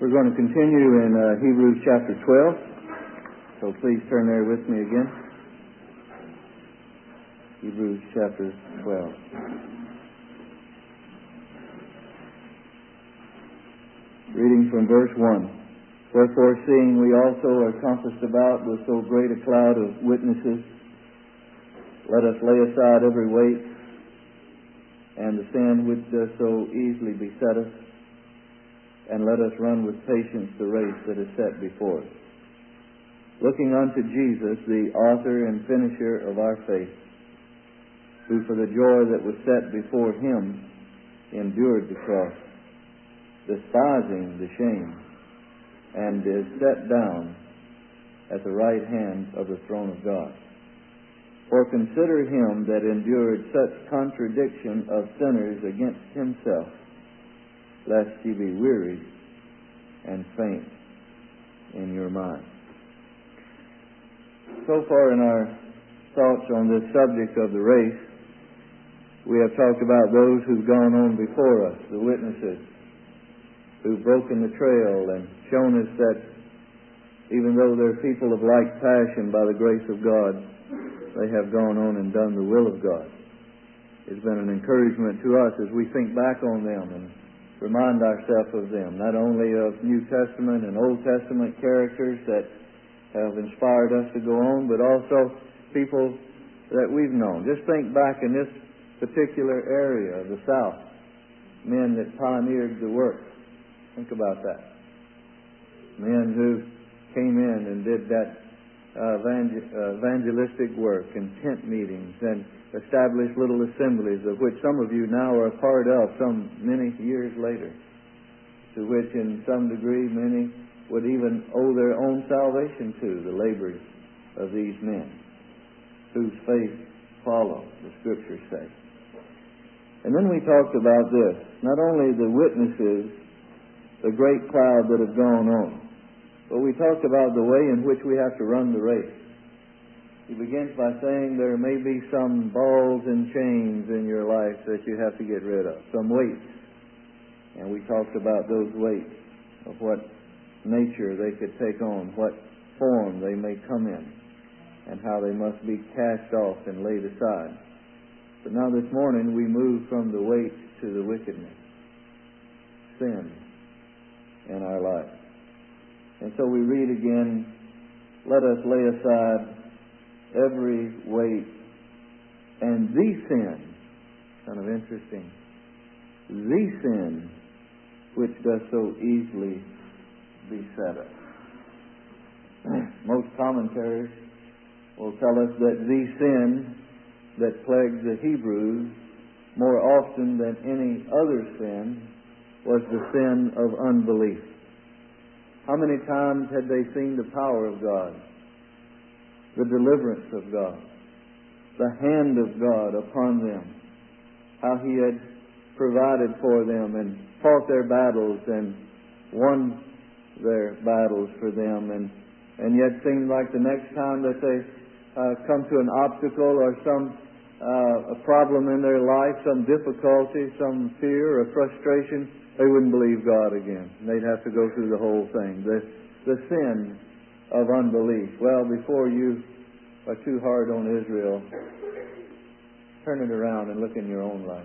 We're going to continue in Hebrews chapter 12. So please turn there with me again. Hebrews chapter 12. Reading from verse 1. Wherefore, seeing we also are compassed about with so great a cloud of witnesses, let us lay aside every weight and the sin which does so easily beset us, and let us run with patience the race that is set before us, looking unto Jesus, the author and finisher of our faith, who for the joy that was set before him endured the cross, despising the shame, and is set down at the right hand of the throne of God. For consider him that endured such contradiction of sinners against himself, lest ye be wearied and faint in your mind. So far in our thoughts on this subject of the race, we have talked about those who've gone on before us, the witnesses, who've broken the trail and shown us that even though they're people of like passion by the grace of God, they have gone on and done the will of God. It's been an encouragement to us as we think back on them and remind ourselves of them, not only of New Testament and Old Testament characters that have inspired us to go on, but also people that we've known. Just think back in this particular area of the South, men that pioneered the work. Think about that. Men who came in and did that evangelistic work and tent meetings and established little assemblies, of which some of you now are a part of some many years later, to which in some degree many would even owe their own salvation to, the labors of these men whose faith follow, the Scriptures say. And then we talked about this, not only the witnesses, the great cloud that have gone on, but we talked about the way in which we have to run the race. He begins by saying there may be some balls and chains in your life that you have to get rid of, some weights. And we talked about those weights, of what nature they could take on, what form they may come in, and how they must be cast off and laid aside. But now this morning we move from the weight to the wickedness, sin in our life. And so we read again, let us lay aside every weight and the sin, kind of interesting, the sin which does so easily beset us. Most commentaries will tell us that the sin that plagued the Hebrews more often than any other sin was the sin of unbelief. How many times had they seen the power of God, the deliverance of God, the hand of God upon them, how He had provided for them and fought their battles and won their battles for them, and yet seemed like the next time that they come to an obstacle or some a problem in their life, some difficulty, some fear or frustration, they wouldn't believe God again. They'd have to go through the whole thing. The sin of unbelief. Well, before you are too hard on Israel, turn it around and look in your own life.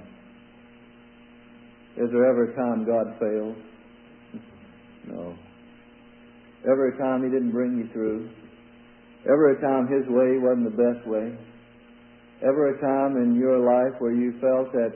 Is there ever a time God failed? No. Ever a time He didn't bring you through? Ever a time His way wasn't the best way? Ever a time in your life where you felt that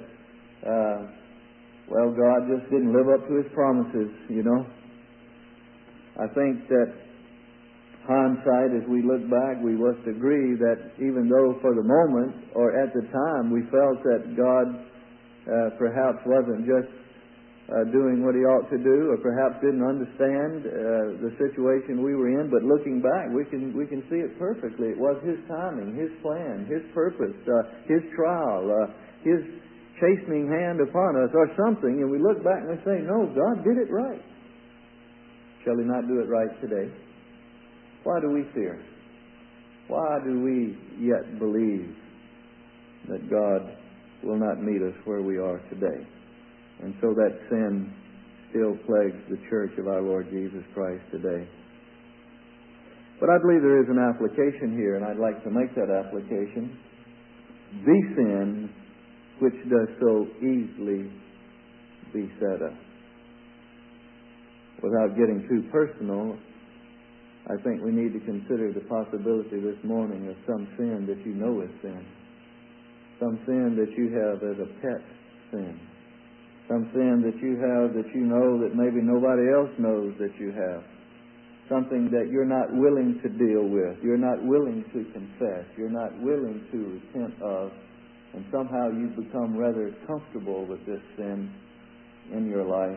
God just didn't live up to His promises, you know? I think that hindsight, as we look back, we must agree that even though for the moment or at the time we felt that God perhaps wasn't just doing what He ought to do, or perhaps didn't understand the situation we were in, but looking back, we can see it perfectly. It was His timing, His plan, His purpose, His trial, His chastening hand upon us, or something, and we look back and we say, no, God did it right. Shall He not do it right today? Why do we fear? Why do we yet believe that God will not meet us where we are today? And so that sin still plagues the church of our Lord Jesus Christ today. But I believe there is an application here, and I'd like to make that application. The sin which does so easily beset us. Without getting too personal, I think we need to consider the possibility this morning of some sin that you know is sin. Some sin that you have as a pet sin. Some sin that you have that you know that maybe nobody else knows that you have. Something that you're not willing to deal with. You're not willing to confess. You're not willing to repent of. And somehow you've become rather comfortable with this sin in your life.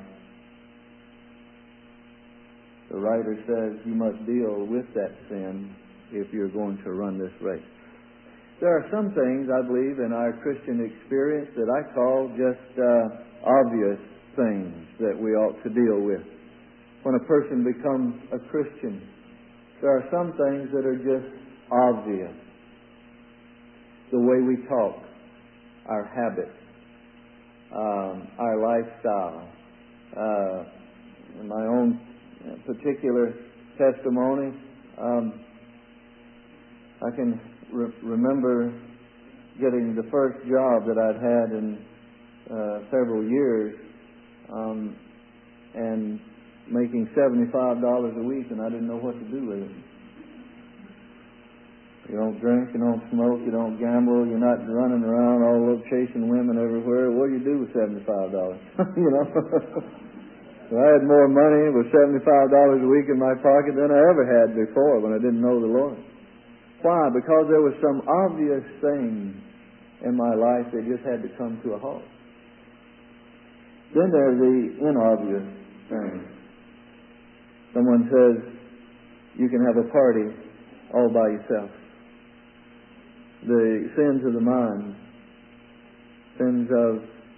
The writer says you must deal with that sin if you're going to run this race. There are some things, I believe, in our Christian experience that I call just obvious things that we ought to deal with. When a person becomes a Christian, there are some things that are just obvious. The way we talk, our habits, our lifestyle. In my own particular testimony, I can remember getting the first job that I'd had in several years, and making $75 a week, and I didn't know what to do with it. You don't drink, you don't smoke, you don't gamble, you're not running around all over chasing women everywhere. What do you do with $75? You know? So I had more money with $75 a week in my pocket than I ever had before when I didn't know the Lord. Why? Because there was some obvious thing in my life that just had to come to a halt. Then there are the inobvious things. Someone says you can have a party all by yourself. The sins of the mind, sins of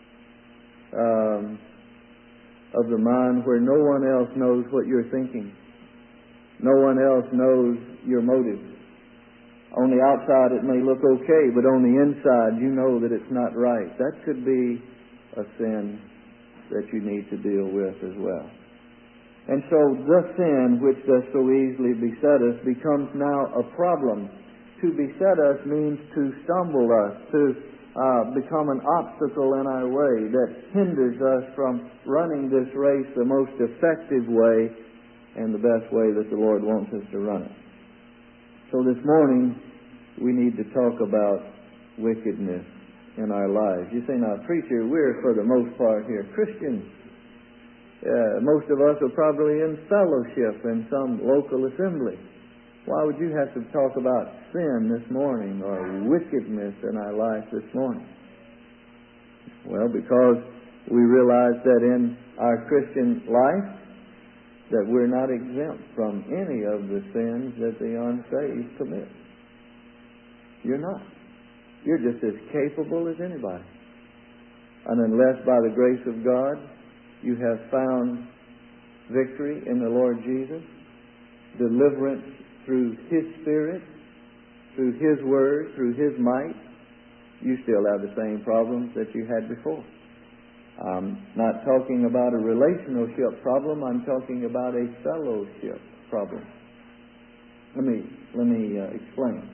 the mind where no one else knows what you're thinking. No one else knows your motives. On the outside it may look okay, but on the inside you know that it's not right. That could be a sin that you need to deal with as well. And so the sin which does so easily beset us becomes now a problem. To beset us means to stumble us, to become an obstacle in our way that hinders us from running this race the most effective way and the best way that the Lord wants us to run it. So this morning we need to talk about wickedness in our lives. You say, now, preacher, we're for the most part here Christians. Most of us are probably in fellowship in some local assembly. Why would you have to talk about sin this morning or wickedness in our life this morning? Well, because we realize that in our Christian life that we're not exempt from any of the sins that the unsaved commit. You're not. You're just as capable as anybody. And unless by the grace of God you have found victory in the Lord Jesus, deliverance through His Spirit, through His Word, through His might, you still have the same problems that you had before. I'm not talking about a relationship problem. I'm talking about a fellowship problem. Let me explain.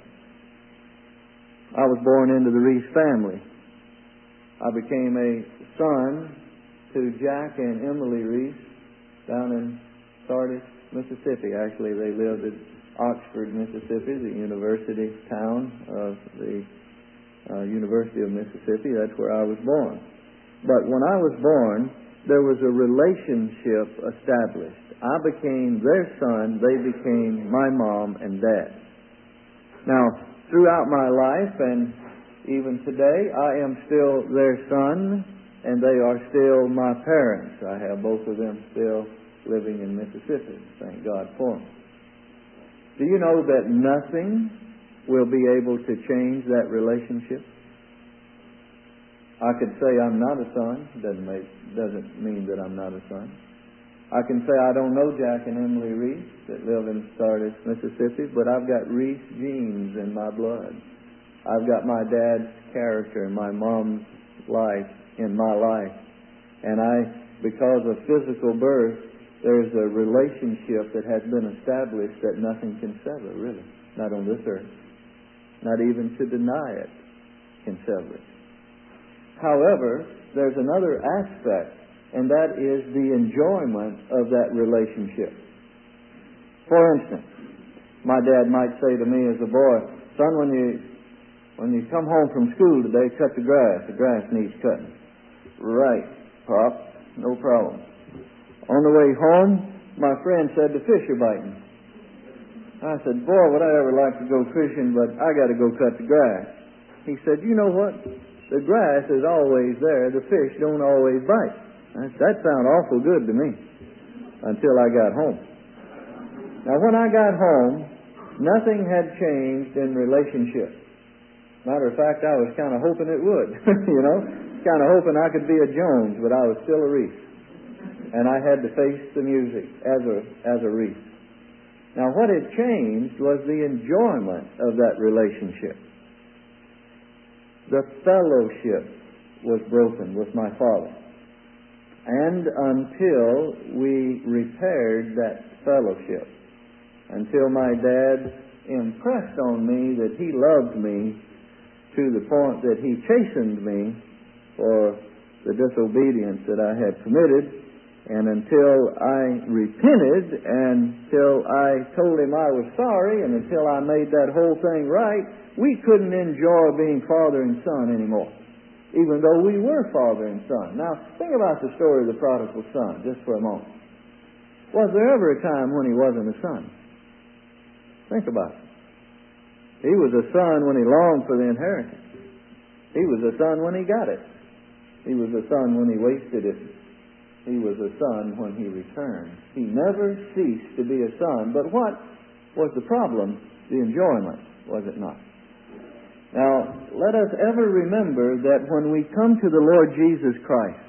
I was born into the Reese family. I became a son to Jack and Emily Reese down in Sardis, Mississippi. Actually, they lived at Oxford, Mississippi, the university town of the University of Mississippi. That's where I was born. But when I was born, there was a relationship established. I became their son. They became my mom and dad. Now, throughout my life and even today, I am still their son, and they are still my parents. I have both of them still living in Mississippi. Thank God for them. Do you know that nothing will be able to change that relationship? I could say I'm not a son. Doesn't mean that I'm not a son. I can say I don't know Jack and Emily Reese that live in Sardis, Mississippi, but I've got Reese genes in my blood. I've got my dad's character and my mom's life in my life. And I because of physical birth, there's a relationship that has been established that nothing can sever, really. Not on this earth. Not even to deny it can sever it. However, there's another aspect, and that is the enjoyment of that relationship. For instance, my dad might say to me as a boy, "Son, when you come home from school today, cut the grass. The grass needs cutting." "Right, Pop, no problem." On the way home, my friend said the fish are biting. I said, "Boy, would I ever like to go fishing, but I got to go cut the grass." He said, "You know what? The grass is always there. The fish don't always bite." That sounded awful good to me until I got home. Now, when I got home, nothing had changed in relationship. Matter of fact, I was kind of hoping it would, kind of hoping I could be a Jones, but I was still a Reese. And I had to face the music as a Reese. Now, what had changed was the enjoyment of that relationship. The fellowship was broken with my father. And until we repaired that fellowship, until my dad impressed on me that he loved me to the point that he chastened me for the disobedience that I had committed, and until I repented, and until I told him I was sorry, and until I made that whole thing right, we couldn't enjoy being father and son anymore, even though we were father and son. Now, think about the story of the prodigal son just for a moment. Was there ever a time when he wasn't a son? Think about it. He was a son when he longed for the inheritance. He was a son when he got it. He was a son when he wasted it. He was a son when he returned. He never ceased to be a son. But what was the problem? The enjoyment, was it not? Now, let us ever remember that when we come to the Lord Jesus Christ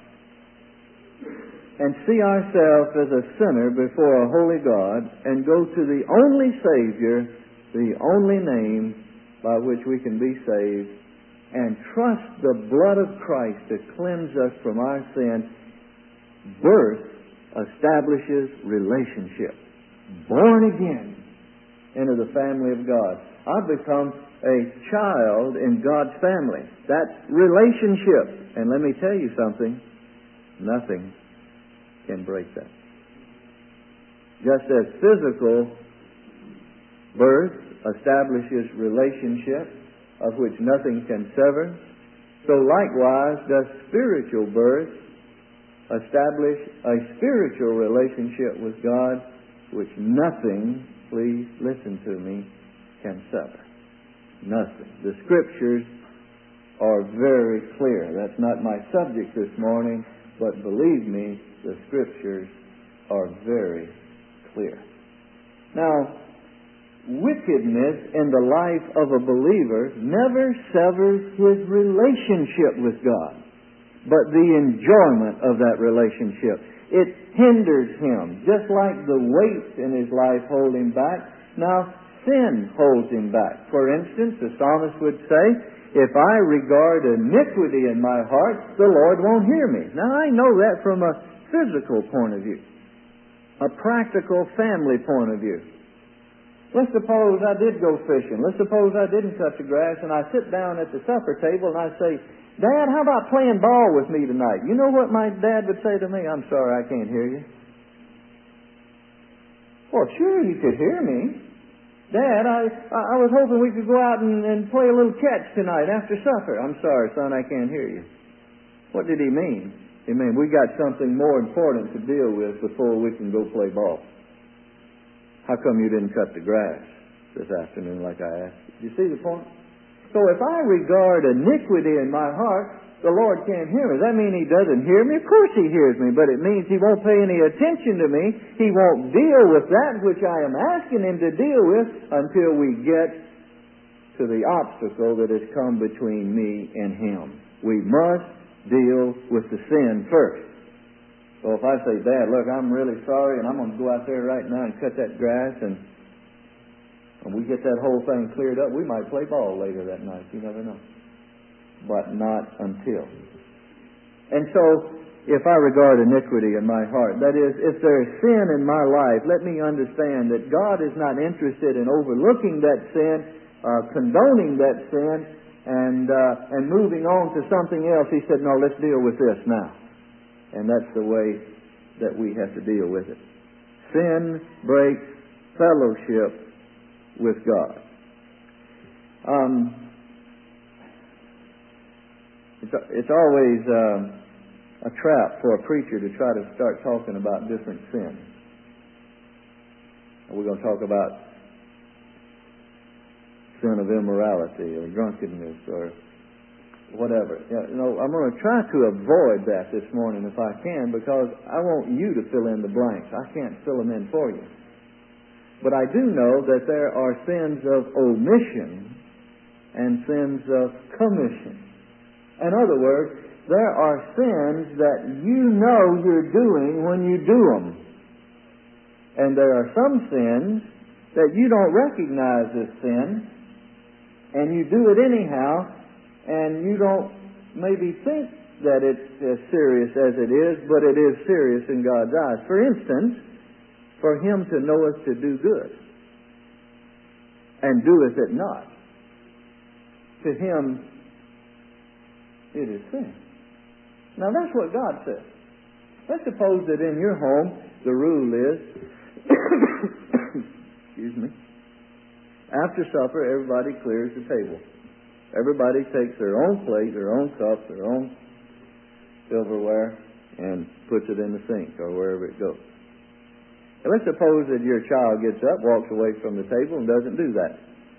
and see ourselves as a sinner before a holy God and go to the only Savior, the only name by which we can be saved, and trust the blood of Christ to cleanse us from our sin, birth establishes relationship. Born again into the family of God. I've become a child in God's family. That's relationship. And let me tell you something, nothing can break that. Just as physical birth establishes relationship of which nothing can sever, so likewise does spiritual birth establish a spiritual relationship with God which nothing, please listen to me, can sever. Nothing. The Scriptures are very clear. That's not my subject this morning, but believe me, the Scriptures are very clear. Now, wickedness in the life of a believer never severs his relationship with God, but the enjoyment of that relationship. It hinders him, just like the weights in his life hold him back. Now, sin holds him back. For instance, the psalmist would say, "If I regard iniquity in my heart, the Lord won't hear me." Now, I know that from a physical point of view, a practical family point of view. Let's suppose I did go fishing. Let's suppose I didn't cut the grass, and I sit down at the supper table and I say, "Dad, how about playing ball with me tonight?" You know what my dad would say to me? "I'm sorry, I can't hear you." "Well, sure, you could hear me. Dad, I was hoping we could go out and play a little catch tonight after supper." "I'm sorry, son, I can't hear you." What did he mean? He meant we got something more important to deal with before we can go play ball. "How come you didn't cut the grass this afternoon like I asked you?" You see the point? So if I regard iniquity in my heart, the Lord can't hear me. Does that mean He doesn't hear me? Of course He hears me, but it means He won't pay any attention to me. He won't deal with that which I am asking Him to deal with until we get to the obstacle that has come between me and Him. We must deal with the sin first. So if I say, "Dad, look, I'm really sorry, and I'm going to go out there right now and cut that grass," and we get that whole thing cleared up, we might play ball later that night. You never know. But not until. And so if I regard iniquity in my heart, that is, if there is sin in my life, let me understand that God is not interested in overlooking that sin, condoning that sin, and moving on to something else. He said, no, let's deal with this now. And that's the way that we have to deal with it. Sin breaks fellowship with God. It's always a trap for a preacher to try to start talking about different sins. We're going to talk about sin of immorality or drunkenness or whatever. I'm going to try to avoid that this morning if I can, because I want you to fill in the blanks. I can't fill them in for you. But I do know that there are sins of omission and sins of commission. In other words, there are sins that you know you're doing when you do them. And there are some sins that you don't recognize as sin, and you do it anyhow, and you don't maybe think that it's as serious as it is, but it is serious in God's eyes. For instance, for Him to know us to do good, and doeth it not, to Him it is sin. Now that's what God says. Let's suppose that in your home the rule is, excuse me, after supper everybody clears the table. Everybody takes their own plate, their own cup, their own silverware, and puts it in the sink or wherever it goes. And let's suppose that your child gets up, walks away from the table, and doesn't do that.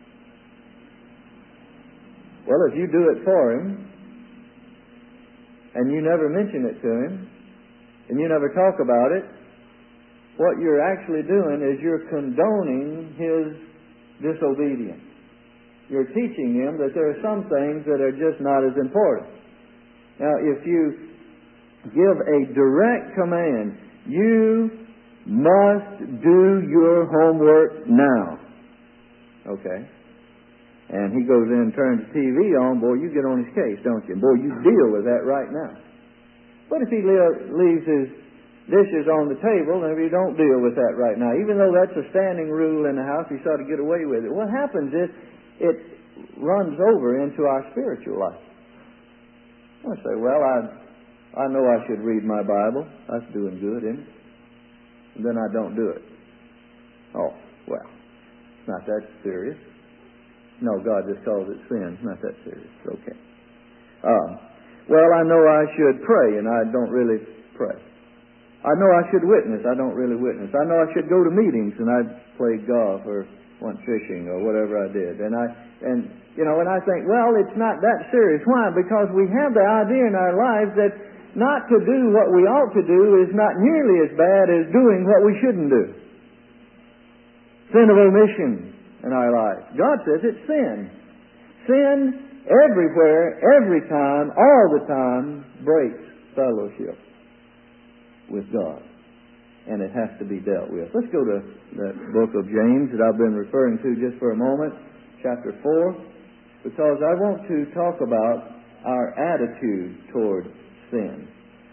Well, if you do it for him, and you never mention it to him, and you never talk about it, what you're actually doing is you're condoning his disobedience. You're teaching him that there are some things that are just not as important. Now, if you give a direct command, you must do your homework now. Okay? And he goes in and turns the TV on, boy, you get on his case, don't you? Boy, you deal with that right now. But if he leaves his dishes on the table, and if you don't deal with that right now, even though that's a standing rule in the house, you sort of get away with it. What happens is it runs over into our spiritual life. I say, well, I know I should read my Bible. That's doing good, isn't it? And then I don't do it. Oh, well, it's not that serious. No, God just calls it sin. It's not that serious. Okay. Well, I know I should pray, and I don't really pray. I know I should witness. I don't really witness. I know I should go to meetings, and I played golf or went fishing or whatever I did. And I think, well, it's not that serious. Why? Because we have the idea in our lives that not to do what we ought to do is not nearly as bad as doing what we shouldn't do. Sin of omission in our lives. God says it's sin. Sin everywhere, every time, all the time breaks fellowship with God. And it has to be dealt with. Let's go to that book of James that I've been referring to just for a moment, chapter 4, because I want to talk about our attitude toward sin.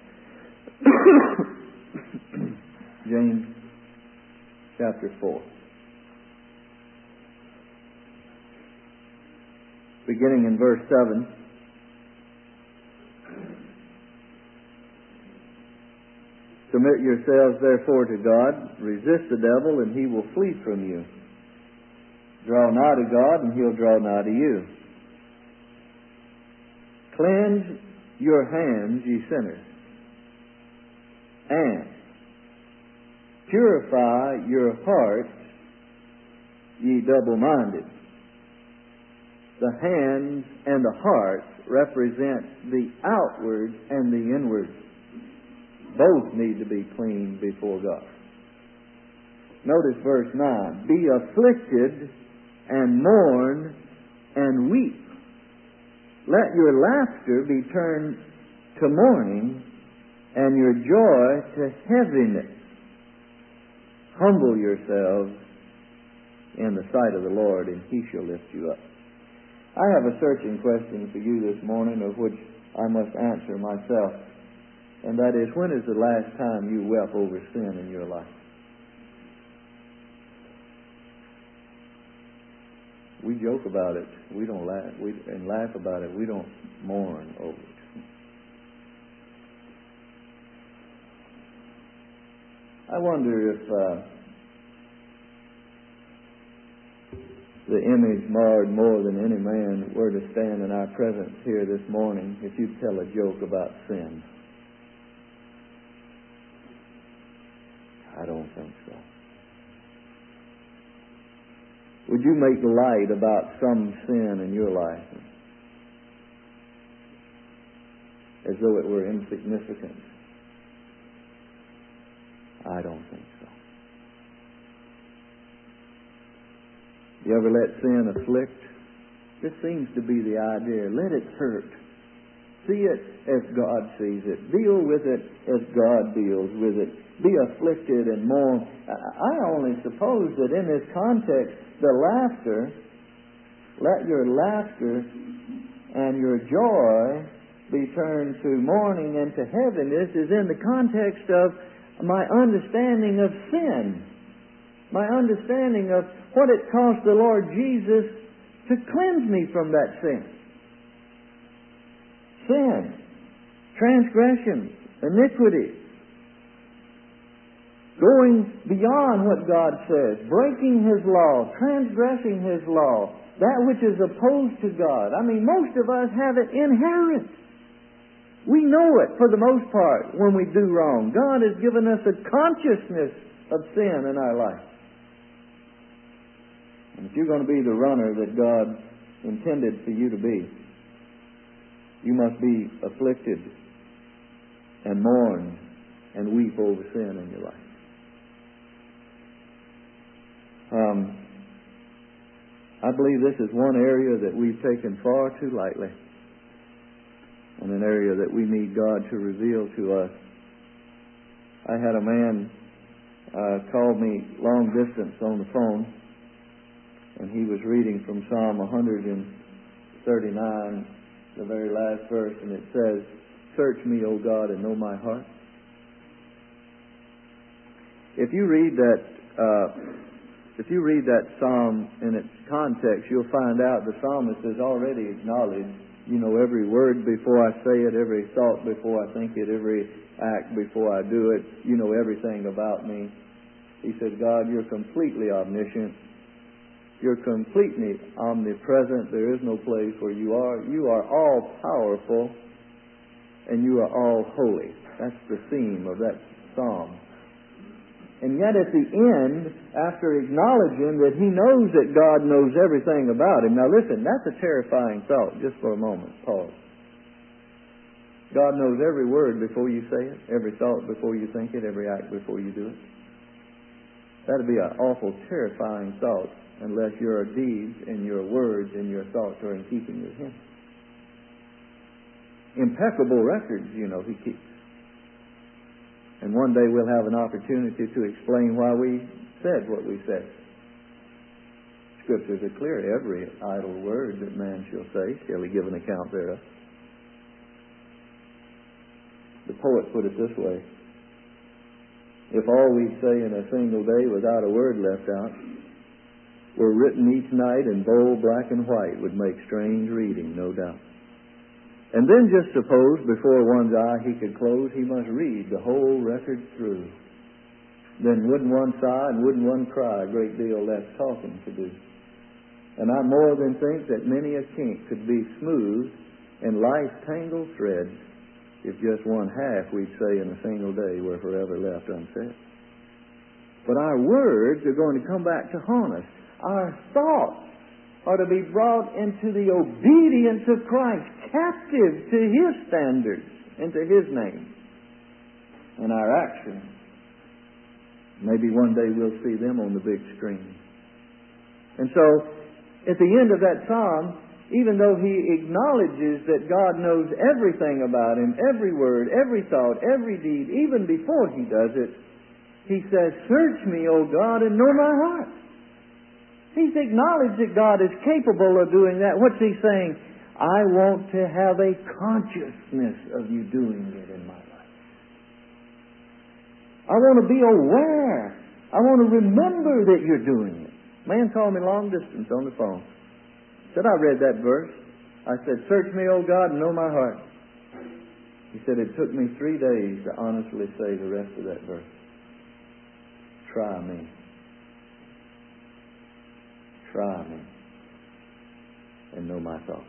James chapter 4. Beginning in verse 7. Submit yourselves therefore to God. Resist the devil, and he will flee from you. Draw nigh to God, and he'll draw nigh to you. Cleanse your hands, ye sinners, and purify your hearts, ye double-minded. The hands and the heart represent the outward and the inward. Both need to be clean before God. Notice verse 9. Be afflicted and mourn and weep. Let your laughter be turned to mourning and your joy to heaviness. Humble yourselves in the sight of the Lord, and He shall lift you up. I have a searching question for you this morning, of which I must answer myself. And that is, when is the last time you wept over sin in your life? We joke about it. We don't laugh. And laugh about it. We don't mourn over it. I wonder if the image marred more than any man were to stand in our presence here this morning, if you'd tell a joke about sin. I don't think so. Would you make light about some sin in your life as though it were insignificant? I don't think so. You ever let sin afflict? This seems to be the idea. Let it hurt. See it as God sees it. Deal with it as God deals with it. Be afflicted and mourn. I only suppose that in this context, the laughter, let your laughter and your joy be turned to mourning and to heaviness, is in the context of my understanding of sin. My understanding of what it cost the Lord Jesus to cleanse me from that sin. Sin, transgression, iniquity, going beyond what God says, breaking His law, transgressing His law, that which is opposed to God. I mean, most of us have it inherent. We know it for the most part when we do wrong. God has given us a consciousness of sin in our life. And if you're going to be the runner that God intended for you to be, you must be afflicted and mourn and weep over sin in your life. I believe this is one area that we've taken far too lightly, and an area that we need God to reveal to us. I had a man call me long distance on the phone, and he was reading from Psalm 139, the very last verse, and it says, "Search me, O God, and know my heart." If you read that psalm in its context, you'll find out the psalmist has already acknowledged, every word before I say it, every thought before I think it, every act before I do it. You know everything about me. He said, God, you're completely omniscient. You're completely omnipresent. There is no place where you are. You are all powerful, and you are all holy. That's the theme of that psalm. And yet at the end, after acknowledging that he knows that God knows everything about him. Now listen, that's a terrifying thought. Just for a moment, pause. God knows every word before you say it, every thought before you think it, every act before you do it. That would be an awful, terrifying thought unless your deeds and your words and your thoughts are in keeping with him. Impeccable records, he keeps. And one day we'll have an opportunity to explain why we said what we said. Scriptures are clear. Every idle word that man shall say shall he give an account thereof. The poet put it this way: if all we say in a single day without a word left out were written each night in bold black and white, would make strange reading, no doubt. And then just suppose before one's eye he could close, he must read the whole record through. Then wouldn't one sigh and wouldn't one cry? A great deal less talking to do. And I more than think that many a kink could be smoothed and life's tangled threads if just one half we'd say in a single day were forever left unsaid. But our words are going to come back to haunt us. Our thoughts are to be brought into the obedience of Christ, captive to His standards and to His name. And our actions, maybe one day we'll see them on the big screen. And so, at the end of that psalm, even though he acknowledges that God knows everything about him, every word, every thought, every deed, even before he does it, he says, "Search me, O God, and know my heart." He's acknowledged that God is capable of doing that. What's he saying? I want to have a consciousness of you doing it in my life. I want to be aware. I want to remember that you're doing it. Man called me long distance on the phone. Said, I read that verse. I said, search me, O God, and know my heart. He said, it took me 3 days to honestly say the rest of that verse. Try me. Try me. And know my thoughts.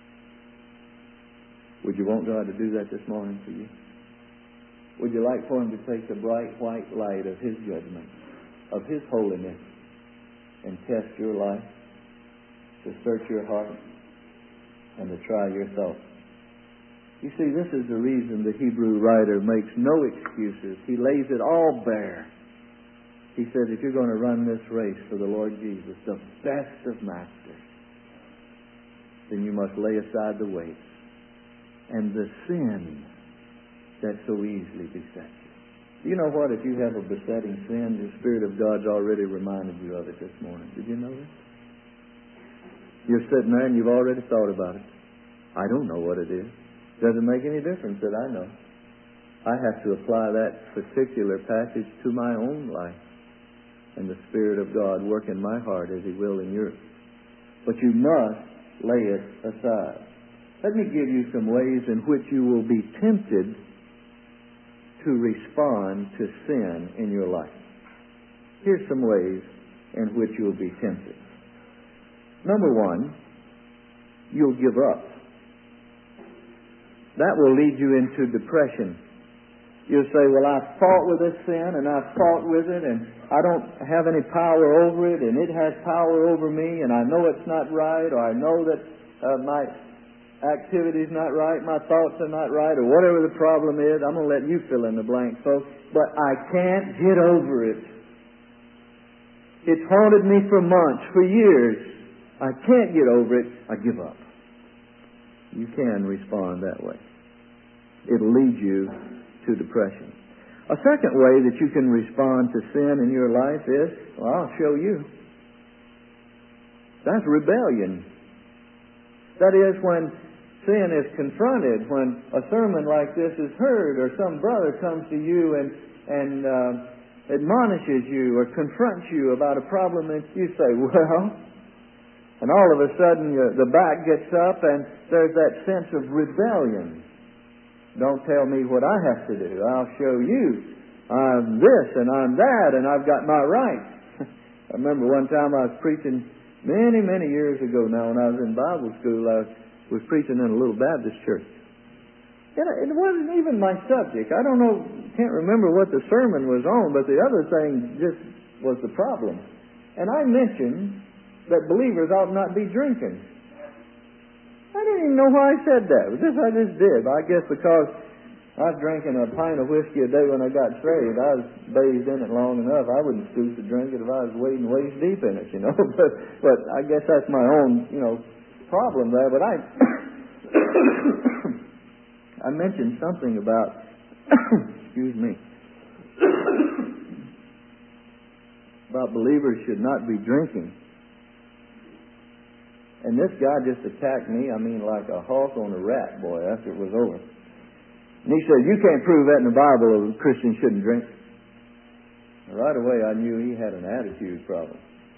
Would you want God to do that this morning for you? Would you like for Him to take the bright white light of His judgment, of His holiness, and test your life, to search your heart, and to try your thoughts? You see, this is the reason the Hebrew writer makes no excuses. He lays it all bare. He says, if you're going to run this race for the Lord Jesus, the best of masters, then you must lay aside the weights and the sin that so easily besets you. You know what? If you have a besetting sin, the Spirit of God's already reminded you of it this morning. Did you know that? You're sitting there and you've already thought about it. I don't know what it is. Doesn't make any difference that I know. I have to apply that particular passage to my own life. And the Spirit of God work in my heart as He will in yours. But you must lay it aside. Let me give you some ways in which you will be tempted to respond to sin in your life. Here's some ways in which you'll be tempted. Number one, you'll give up. That will lead you into depression. You'll say, well, I fought with this sin, and I fought with it, and I don't have any power over it, and it has power over me, and I know it's not right, or I know that my activity's not right, my thoughts are not right, or whatever the problem is. I'm going to let you fill in the blank, folks. But I can't get over it. It's haunted me for months, for years. I can't get over it. I give up. You can respond that way. It'll lead you to depression. A second way that you can respond to sin in your life is, well, I'll show you. That's rebellion. That is, when sin is confronted, when a sermon like this is heard, or some brother comes to you and admonishes you or confronts you about a problem, and you say, well, and all of a sudden the back gets up and there's that sense of rebellion. Don't tell me what I have to do. I'll show you. I'm this and I'm that and I've got my rights. I remember one time I was preaching many, many years ago now when I was in Bible school. I was preaching in a little Baptist church. It wasn't even my subject. I don't know, can't remember what the sermon was on, but the other thing just was the problem. And I mentioned that believers ought not be drinking. I didn't even know why I said that. I just did. I guess because I was drinking a pint of whiskey a day when I got saved. I was bathed in it long enough. I wouldn't stoop to drink it if I was wading waist deep in it, But I guess that's my own, problem there. But I mentioned something about, excuse me, about believers should not be drinking. And this guy just attacked me, like a hawk on a rat, boy, after it was over. And he said, you can't prove that in the Bible, Christians shouldn't drink. And right away I knew he had an attitude problem.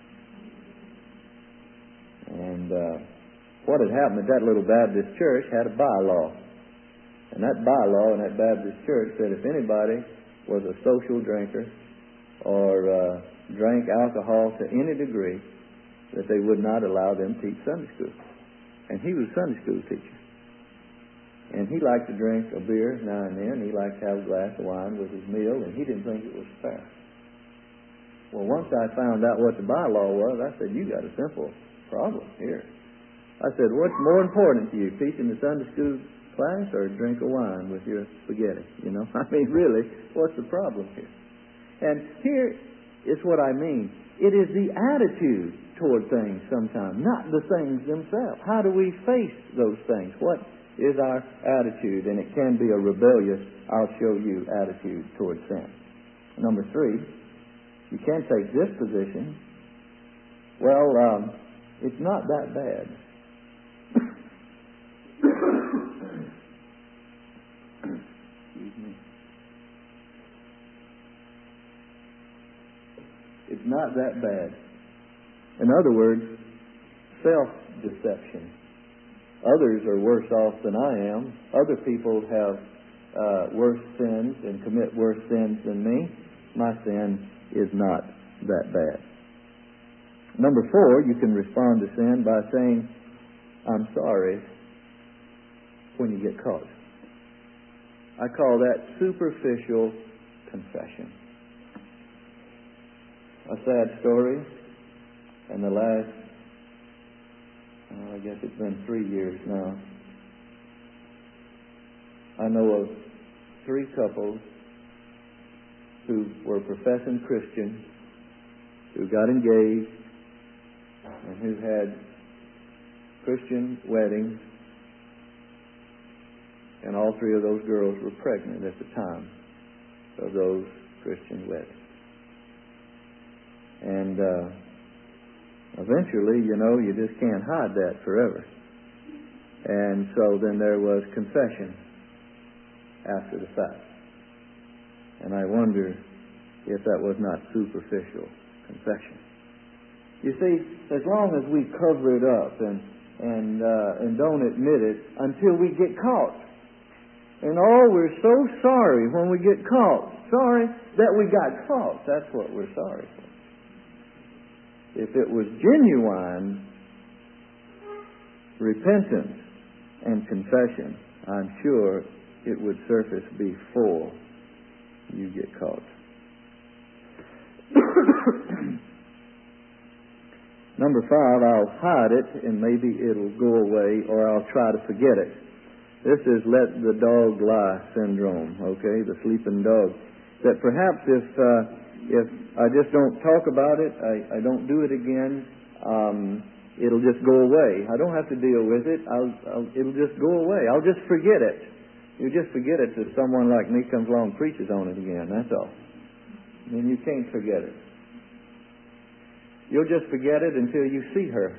And what had happened at that little Baptist church had a bylaw. And that bylaw in that Baptist church said if anybody was a social drinker or drank alcohol to any degree, that they would not allow them to teach Sunday school. And he was a Sunday school teacher. And he liked to drink a beer now and then. He liked to have a glass of wine with his meal, and he didn't think it was fair. Well, once I found out what the bylaw was, I said, you got a simple problem here. I said, what's more important to you, teaching the Sunday school class or drink of wine with your spaghetti? Really, what's the problem here? And here is what I mean. It is the attitude toward things sometimes, not the things themselves. How do we face those things? What is our attitude? And it can be a rebellious, I'll show you attitude toward sin. Number 3, you can take this position. Well, it's not that bad. Excuse me. It's not that bad. In other words, self-deception. Others are worse off than I am. Other people have worse sins and commit worse sins than me. My sin is not that bad. Number 4, you can respond to sin by saying, I'm sorry, when you get caught. I call that superficial confession. A sad story. In the last, I guess it's been 3 years now, I know of 3 couples who were professing Christians, who got engaged, and who had Christian weddings, and all 3 of those girls were pregnant at the time of those Christian weddings. And eventually, you just can't hide that forever. And so then there was confession after the fact. And I wonder if that was not superficial confession. You see, as long as we cover it up and don't admit it until we get caught. And we're so sorry when we get caught. Sorry that we got caught. That's what we're sorry for. If it was genuine repentance and confession, I'm sure it would surface before you get caught. Number 5, I'll hide it and maybe it'll go away, or I'll try to forget it. This is let the dog lie syndrome, okay, the sleeping dog. That perhaps if I just don't talk about it, I don't do it again, it'll just go away. I don't have to deal with it. It'll just go away. I'll just forget it. You just forget it till someone like me comes along and preaches on it again, that's all. And you can't forget it. You'll just forget it until you see her.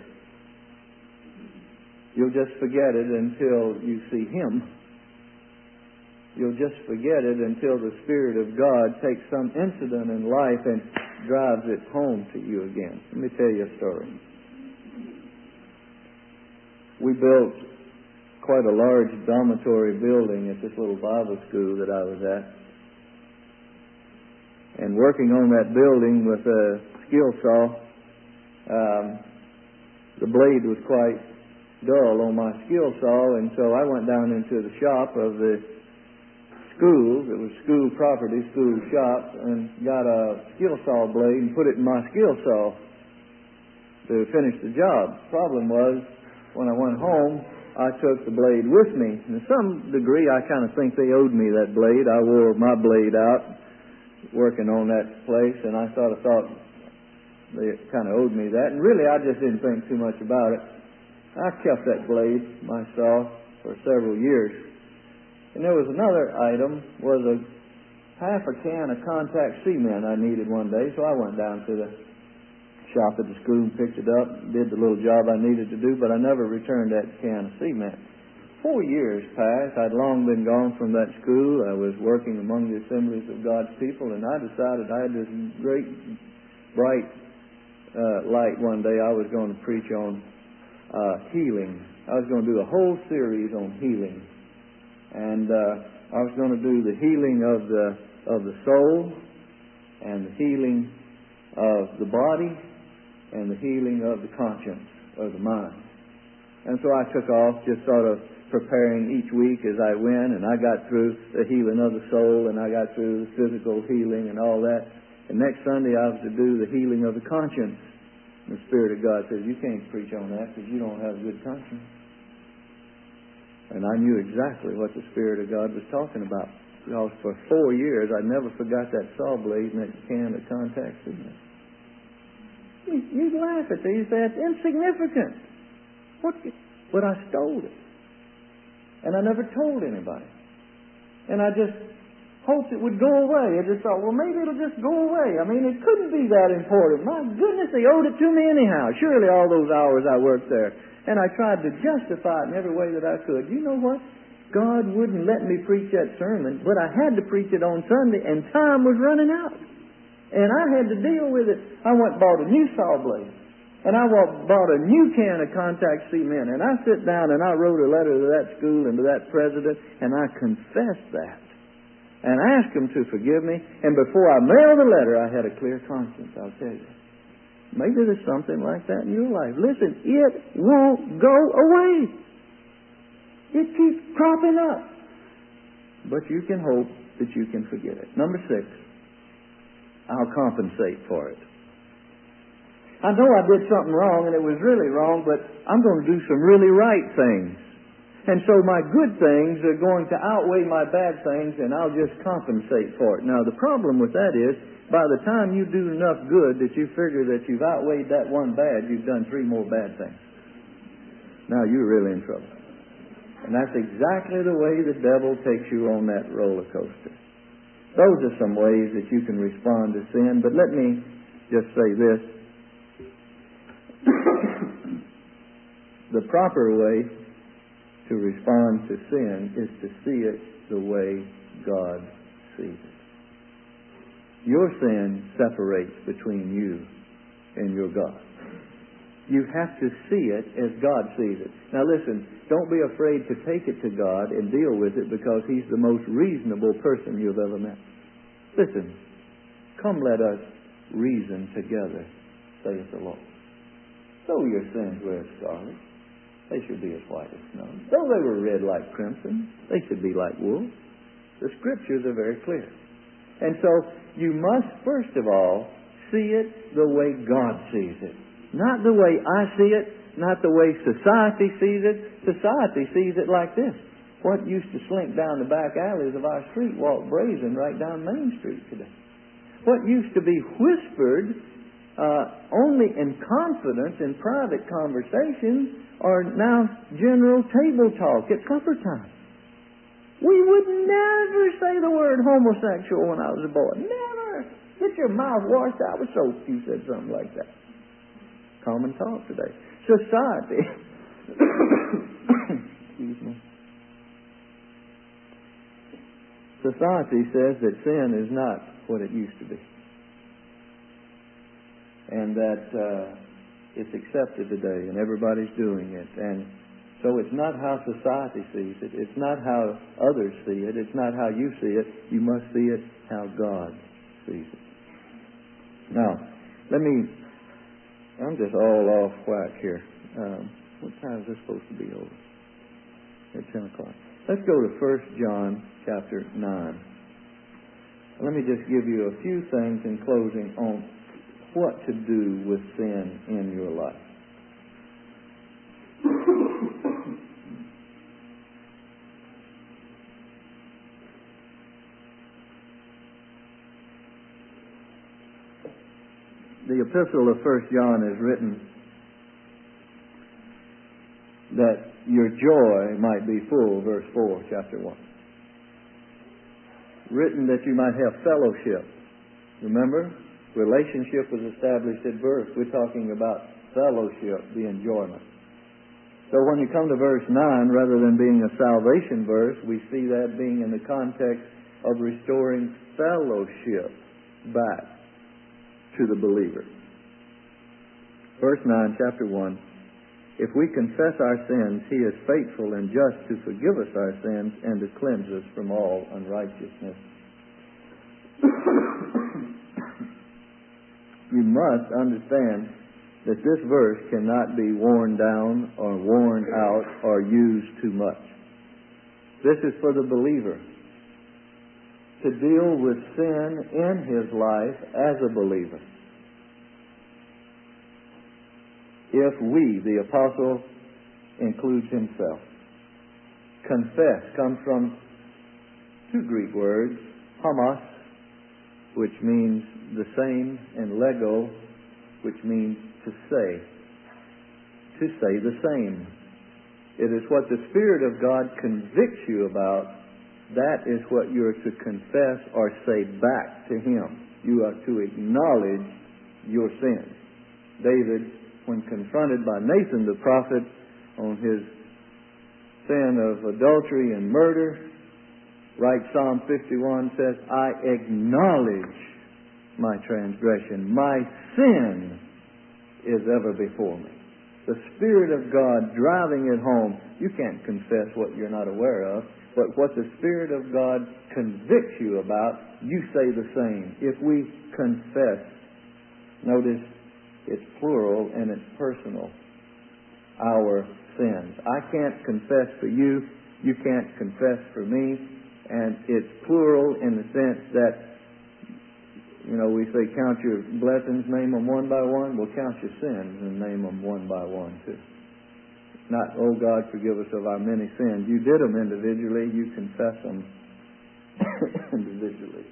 You'll just forget it until you see him. You'll just forget it until the Spirit of God takes some incident in life and drives it home to you again. Let me tell you a story. We built quite a large dormitory building at this little Bible school that I was at. And working on that building with a skill saw, the blade was quite dull on my skill saw, and so I went down into the shop of the school. It was school property, school shop, and got a skill saw blade and put it in my skill saw to finish the job. Problem was, when I went home, I took the blade with me. And to some degree, I kind of think they owed me that blade. I wore my blade out working on that place, and I sort of thought they kind of owed me that. And really, I just didn't think too much about it. I kept that blade, my saw, for several years. And there was another item, was a half a can of contact cement I needed one day, so I went down to the shop at the school and picked it up, did the little job I needed to do, but I never returned that can of cement. 4 years passed. I'd long been gone from that school. I was working among the assemblies of God's people, and I decided I had this great, bright light one day. I was going to preach on healing. I was going to do a whole series on healing. And I was going to do the healing of the soul, and the healing of the body, and the healing of the conscience, or the mind. And so I took off, just sort of preparing each week as I went, and I got through the healing of the soul, and I got through the physical healing and all that. And next Sunday I was to do the healing of the conscience. And the Spirit of God says, you can't preach on that because you don't have a good conscience. And I knew exactly what the Spirit of God was talking about. Because for 4 years I never forgot that saw blade and that can of contact cement. You'd laugh at that. You say, it's insignificant. But I stole it. And I never told anybody. And I just hoped it would go away. I just thought, well, maybe it'll just go away. I mean, it couldn't be that important. My goodness, they owed it to me anyhow. Surely all those hours I worked there. And I tried to justify it in every way that I could. You know what? God wouldn't let me preach that sermon, but I had to preach it on Sunday, and time was running out. And I had to deal with it. I went and bought a new saw blade. And I bought a new can of contact cement. And I sit down and I wrote a letter to that school and to that president, and I confessed that. And asked them to forgive me. And before I mailed the letter, I had a clear conscience, I'll tell you. Maybe there's something like that in your life. Listen, it won't go away. It keeps cropping up. But you can hope that you can forget it. Number 6, I'll compensate for it. I know I did something wrong, and it was really wrong, but I'm going to do some really right things. And so my good things are going to outweigh my bad things, and I'll just compensate for it. Now, the problem with that is, by the time you do enough good that you figure that you've outweighed that one bad, you've done 3 more bad things. Now you're really in trouble. And that's exactly the way the devil takes you on that roller coaster. Those are some ways that you can respond to sin, but let me just say this. The proper way to respond to sin is to see it the way God sees it. Your sin separates between you and your God. You have to see it as God sees it. Now listen, don't be afraid to take it to God and deal with it because He's the most reasonable person you've ever met. Listen, come let us reason together, saith the Lord. Though your sins were as scarlet, they should be as white as snow. Though they were red like crimson, they should be like wool. The Scriptures are very clear. And so you must, first of all, see it the way God sees it. Not the way I see it, not the way society sees it. Society sees it like this. What used to slink down the back alleys of our street walk brazen right down Main Street today. What used to be whispered only in confidence in private conversations are now general table talk at supper time. We would never say the word homosexual when I was a boy. Never. Get your mouth washed out with soap, you said something like that. Common talk today. Society. Excuse me. Society says that sin is not what it used to be. And that it's accepted today and everybody's doing it. And so it's not how society sees it. It's not how others see it. It's not how you see it. You must see it how God sees it. Now, I'm just all off whack here. What time is this supposed to be over? At 10 o'clock. Let's go to 1 John chapter 9. Let me just give you a few things in closing on what to do with sin in your life. The epistle of 1 John is written that your joy might be full, verse 4, chapter 1. Written that you might have fellowship. Remember? Relationship was established at birth. We're talking about fellowship, the enjoyment. So when you come to verse 9, rather than being a salvation verse, we see that being in the context of restoring fellowship back to the believer. Verse 9, chapter 1. If we confess our sins, He is faithful and just to forgive us our sins and to cleanse us from all unrighteousness. You must understand that this verse cannot be worn down or worn out or used too much. This is for the believer to deal with sin in his life as a believer. If we, the apostle, includes himself. Confess comes from two Greek words, homos, which means the same, and lego, which means to say the same. It is what the Spirit of God convicts you about. That is what you are to confess or say back to Him. You are to acknowledge your sins. David, when confronted by Nathan the prophet on his sin of adultery and murder, writes Psalm 51, says, I acknowledge my transgression. My sin is ever before me. The Spirit of God driving it home. You can't confess what you're not aware of, but what the Spirit of God convicts you about, you say the same. If we confess, notice it's plural and it's personal, our sins. I can't confess for you, you can't confess for me, and it's plural in the sense that, we say count your blessings, name them one by one. Well, count your sins and name them one by one too. Not, oh God, forgive us of our many sins. You did them individually, you confess them individually.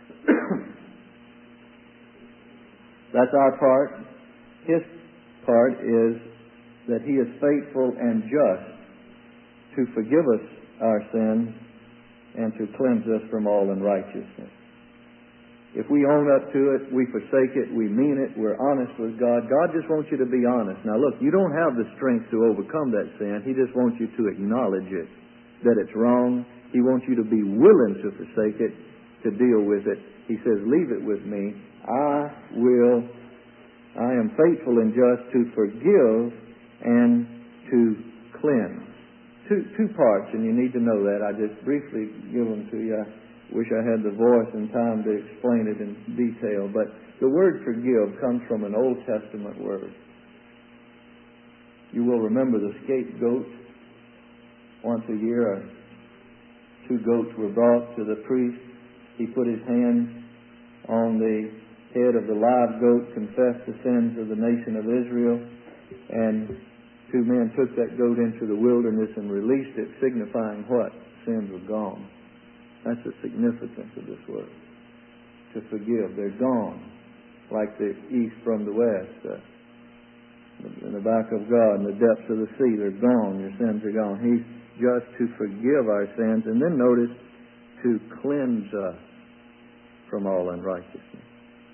That's our part. His part is that He is faithful and just to forgive us our sins and to cleanse us from all unrighteousness. If we own up to it, we forsake it, we mean it, we're honest with God. God just wants you to be honest. Now look, you don't have the strength to overcome that sin. He just wants you to acknowledge it, that it's wrong. He wants you to be willing to forsake it, to deal with it. He says, leave it with me. I am faithful and just to forgive and to cleanse. Two parts, and you need to know that. I just briefly give them to you. I wish I had the voice and time to explain it in detail, but the word forgive comes from an Old Testament word. You will remember the scapegoat. Once a year, 2 goats were brought to the priest. He put his hand on the head of the live goat, confessed the sins of the nation of Israel, and 2 men took that goat into the wilderness and released it, signifying what? Sins were gone. That's the significance of this word. To forgive. They're gone. Like the east from the west. In the back of God, in the depths of the sea, they're gone. Your sins are gone. He's just to forgive our sins. And then notice, to cleanse us from all unrighteousness.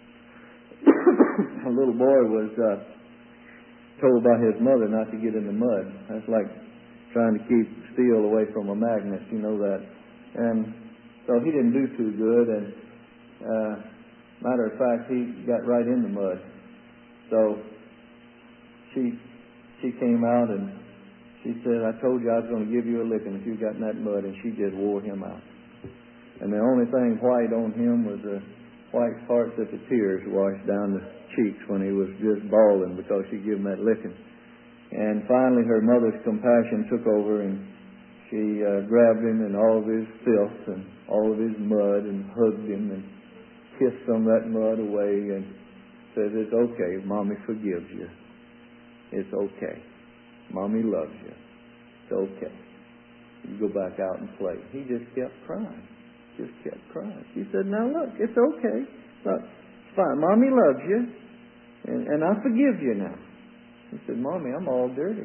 A little boy was told by his mother not to get in the mud. That's like trying to keep steel away from a magnet. You know that. And so he didn't do too good, and matter of fact, he got right in the mud. So she came out and she said, I told you I was going to give you a licking if you got in that mud, and she just wore him out. And the only thing white on him was the white parts that the tears washed down the cheeks when he was just bawling because she gave him that licking. And finally her mother's compassion took over, and she grabbed him in all of his filth and all of his mud and hugged him and kissed some of that mud away and said, it's okay, Mommy forgives you. It's okay. Mommy loves you. It's okay. You go back out and play. He just kept crying. Just kept crying. She said, now look, it's okay. Look, it's fine. Mommy loves you and I forgive you now. He said, Mommy, I'm all dirty.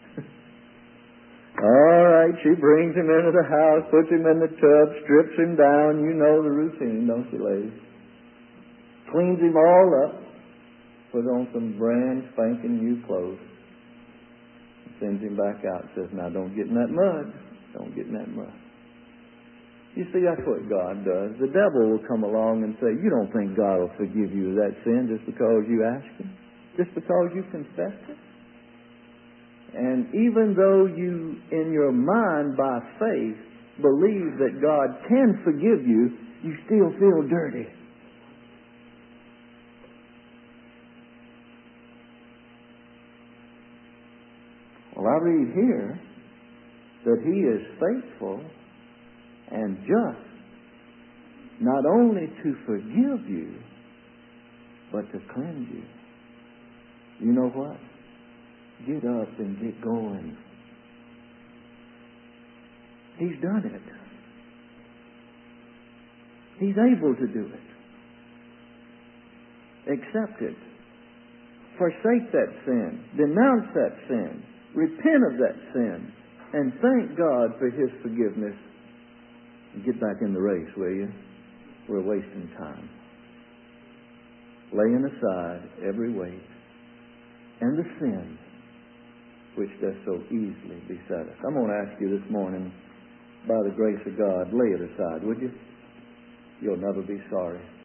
All right, she brings him into the house, puts him in the tub, strips him down. You know the routine, don't you, ladies? Cleans him all up, puts on some brand spanking new clothes, sends him back out and says, now don't get in that mud. Don't get in that mud. You see, that's what God does. The devil will come along and say, you don't think God will forgive you that sin just because you ask Him? Just because you confess it? And even though you, in your mind, by faith, believe that God can forgive you, you still feel dirty. Well, I read here that He is faithful and just, not only to forgive you, but to cleanse you. You know what? Get up and get going. He's done it. He's able to do it. Accept it. Forsake that sin. Denounce that sin. Repent of that sin. And thank God for His forgiveness. Get back in the race, will you? We're wasting time. Laying aside every weight and the sin which does so easily beset us. I'm going to ask you this morning, by the grace of God, lay it aside, would you? You'll never be sorry.